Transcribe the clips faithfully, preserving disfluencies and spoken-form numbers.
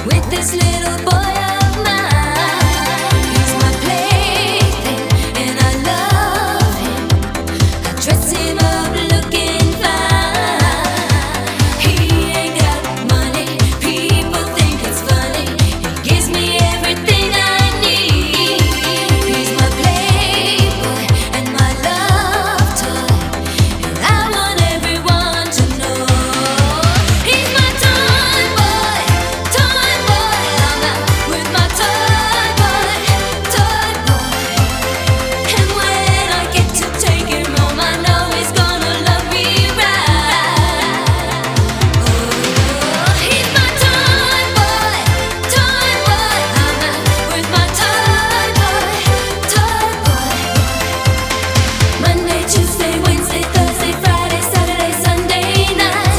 with this little boy of mine. He's my plaything and I love him. I dress him up looking fine. He ain't got money, people think it's funny. He gives me everything I need. He's my playboy and my love toy, and I want everyone to know. He's my toy boy, toy boy. I'm out with my toy boy, toy boy. And when I get to take him home, I know he's gonna love me right. Oh, he's my toy boy, toy boy. I'm out with my toy boy, toy boy. Monday, Tuesday, Wednesday, Thursday, Friday, Saturday, Sunday night.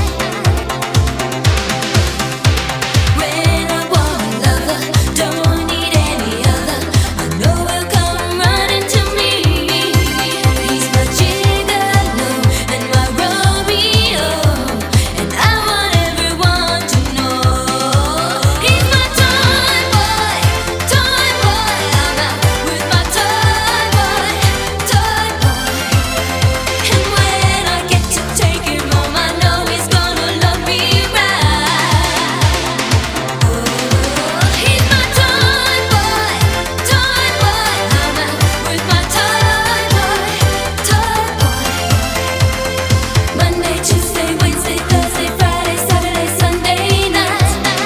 When I want a lover, don't need any other, I know he'll come running to me. He's my gigolo and my Romeo, and I want everyone to know. He's my toy boy, toy boy. I'm out with my toy boy, toy boy. And when I get to take him home, I know he's gonna love me right. Oh, he's my toy boy, toy boy. I'm out with my toy boy, toy boy. Monday, Tuesday, Wednesday, Thursday, Friday, Saturday, Sunday night.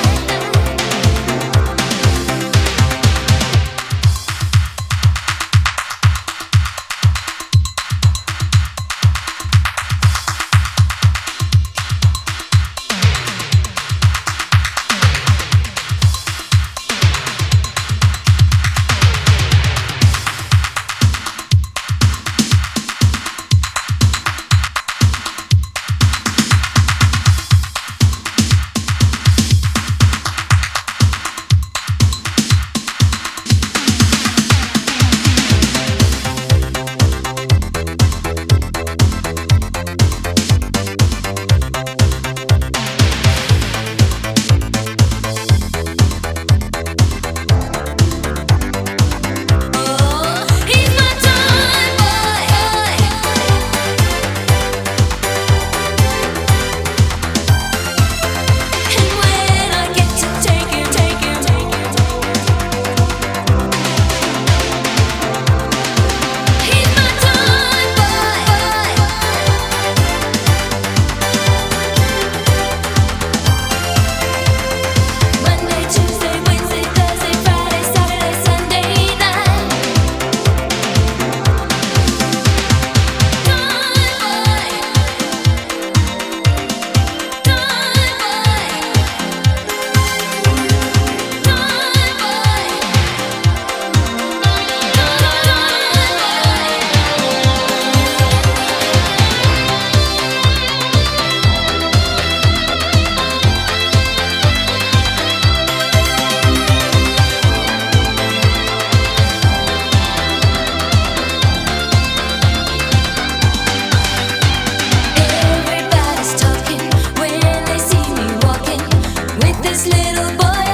Oh, he's my toy boy. And when I get to take him, take him, take him, he's my toy boy. Monday, Tuesday, Wednesday, Thursday, Friday, Saturday, Sunday night. Everybody's talking when they see me walking with this little boy